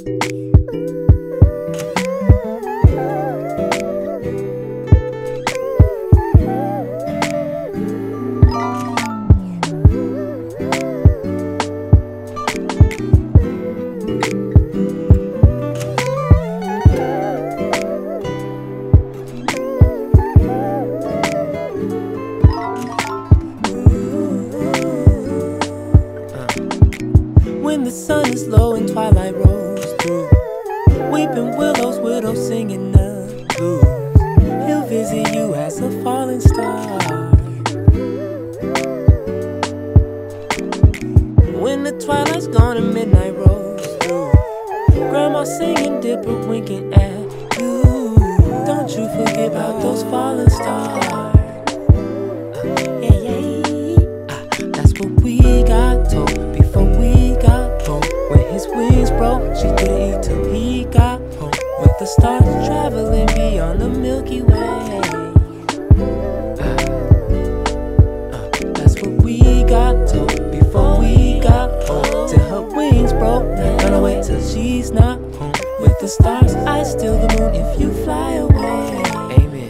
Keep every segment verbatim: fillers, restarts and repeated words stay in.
When the sun is low and twilight rolls through, weeping willows, widows singing the blues. He'll visit you as a falling star. When the twilight's gone and midnight rolls through, grandma singing, dipper winking at you. Don't you forget about those falling stars. Uh, yeah, yeah. Uh, that's what we got told before we got home. When his wings broke, she didn't eat till he got home. With the stars traveling beyond the Milky Way. Uh, uh, that's what we got told before we got home. Till her wings broke, not gonna wait till she's not home. With the stars, I steal the moon if you fly away. Amen.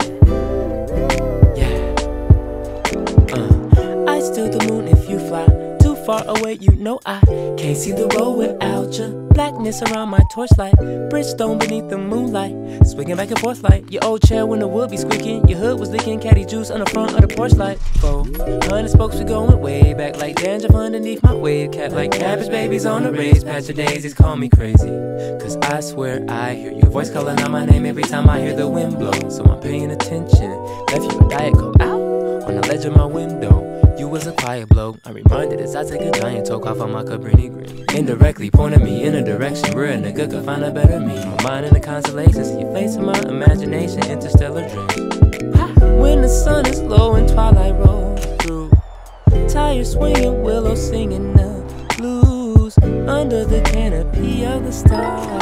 Yeah. Uh, I steal the moon if you fly too far away. You know I can't see the road without you. Blackness around my torchlight, Bridgestone beneath the moonlight, swinging back and forth like your old chair when the wood be squeaking. Your hood was leaking caddy juice on the front of the porch light. Four hundred spokes, we going way back like dandruff underneath my wave cap, like cabbage babies on a raised patch of daisies. Call me crazy, cause I swear I hear your voice calling out my name every time I hear the wind blow. So I'm paying attention. Left you a Diet Coke out on the ledge of my window. You was a quiet bloke. I'm reminded as I take a giant toke off on my Cabrini Green. Indirectly pointing me in a direction where a nigga could find a better me. My mind in the constellations, your face in my imagination, interstellar dreams. When the sun is low and twilight rolls through, tires swinging, willows singing the blues under the canopy of the stars.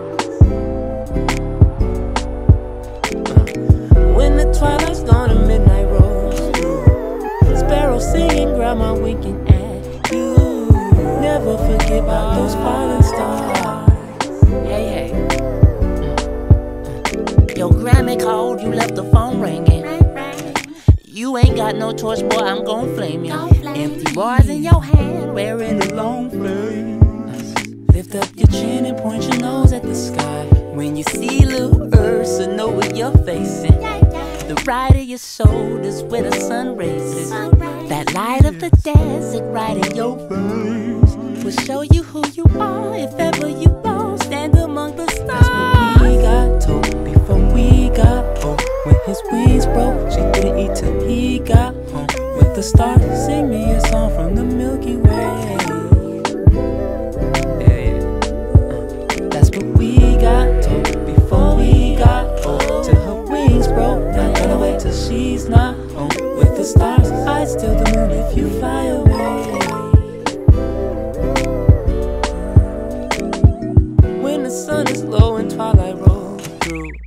Uh, when the twilight's gone and midnight rolls through, sparrows singing, grandma winking at you. Never forget about those falling stars. Hey, hey. Mm. Your Grammy called, you left the phone ringing. You ain't got no choice, boy, I'm gon' flame you. Empty bars in your hand, wearing a long flame. Lift up your chin and point your nose at the sky. When you see little Ursa, know what you're facing. The right of your shoulders where the sun raises. That light of the desert right in your face will show you who you are if ever you fall. Stand among the stars. That's what we got told before we got home. When his wings broke, she didn't eat till he got home. With the stars, sing me a song from the Milky Way. Yeah, yeah. Uh, that's what we got told before we got home. Till her wings broke, not gonna wait till she's not home. With the stars, I steal the moon if you fly away. When the sun is low and twilight rolls through,